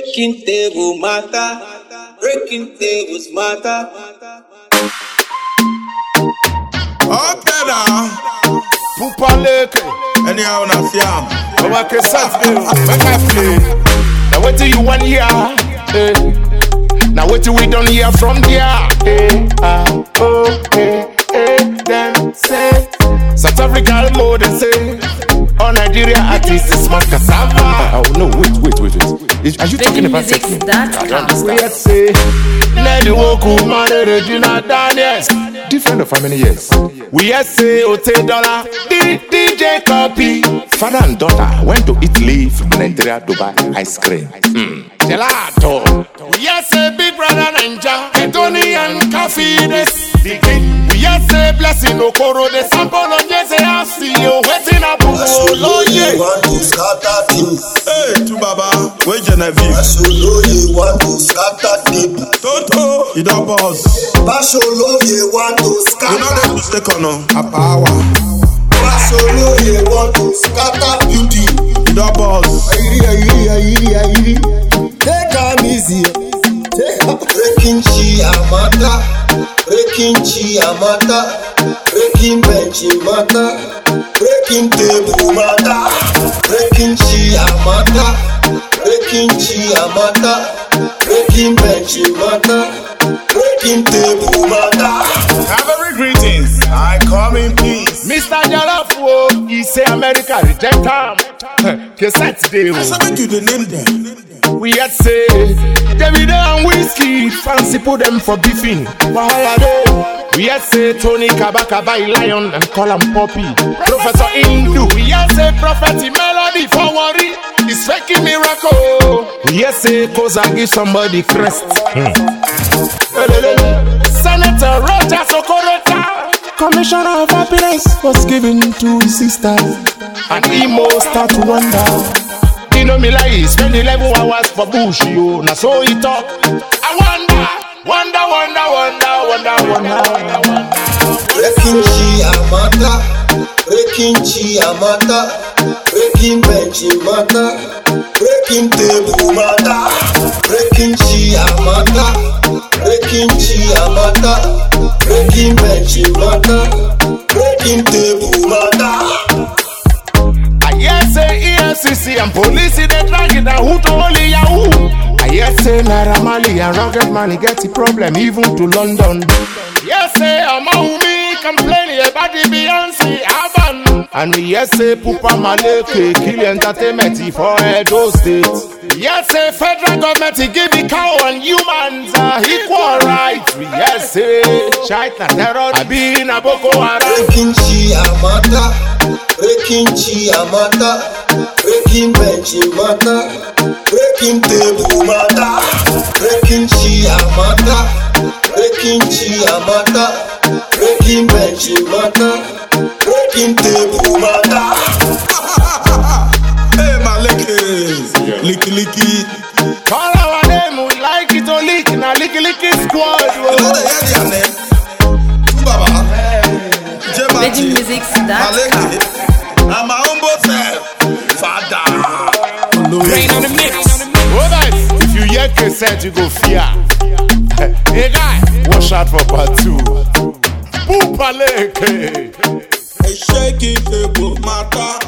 Breaking table matter. Breaking tables matter. Okay now. Pupaleke. Anyhow, na fiam. Come on, make I play. Now what do you want here? Now what do we done here from there? Then say South Africa more than say. All Nigeria artists is smart cassava. Oh no, wait. Are you talking about sex? We had say Nelly Woku, Mane Regina Daniels. Different of how many years? We had say Ote Dollar, DJ Copy. Father and daughter went to Italy from Nigeria to buy ice cream. Gelato. We had say Big Brother Ninja, Tony and Coffee. The king. We had say Blessing Okoro, the sample on Jesse Asio, waiting up for you want to scatter things. Hey, to Baba, where Genevieve? Basholo, you want to scatter things. Toto, you don't pause. Basholo, you want to scatter. You know that mistake or no? A power. Basholo, you want to scatter beauty. You don't pause. Take am easy. Breaking Chiamata, breaking Chiamata, breaking bench mata, breaking table mata, breaking Chiamata, breaking Chiamata, breaking bench mata, breaking table mata. Have every greetings. I come in peace. Mr. Jalafo, he say America reject him. Cassette day. I said make you the name them. We had say Davido and Whiskey, fancy put them for beefing. We had say Tony Kabaka by Lion and call him Poppy. Professor Indu. We had say Prophet Melody for worry. It's faking miracle. We had say Koza give somebody crest. Senator Roger Sokorota, Commissioner of Happiness, was given to his sister. And Emo start to wonder. You know me like spend 11 hours for bush, yo. Now so he talk. I wonder. Breaking Chiamata, breaking Chiamata, breaking bench mata, breaking table mata, breaking Chiamata, breaking Chiamata, breaking bench mata, breaking table mata. Yes, say EFCC and police they drag it down. Who to only Yahoo? I yes, say Naira Marley and Rugged Money get the problem even to London. Yes, say Amahumi complaining about the Beyonce album. And we yes, say Pupa Maleke kill entertainment for Edo State. Yes, say federal government give the cow and humans equal rights. We yes, say China terror be na Boko Haram. Breaking Chiamata, breaking Chiamata, breaking bench mata, breaking table mata, breaking Chiamata, breaking Chiamata, breaking bench mata, breaking table mata. Hey, my licky. Call our name, we like it or leak. Now licky squad. You know the head your name? Baba. VeggieMusics.com. I'm my own boss. Father. Rain on the mix. Alright, if you hear cassette, you go fear. Hey guy, watch out for part 2. Pupaleke. Hey, shaking table matter.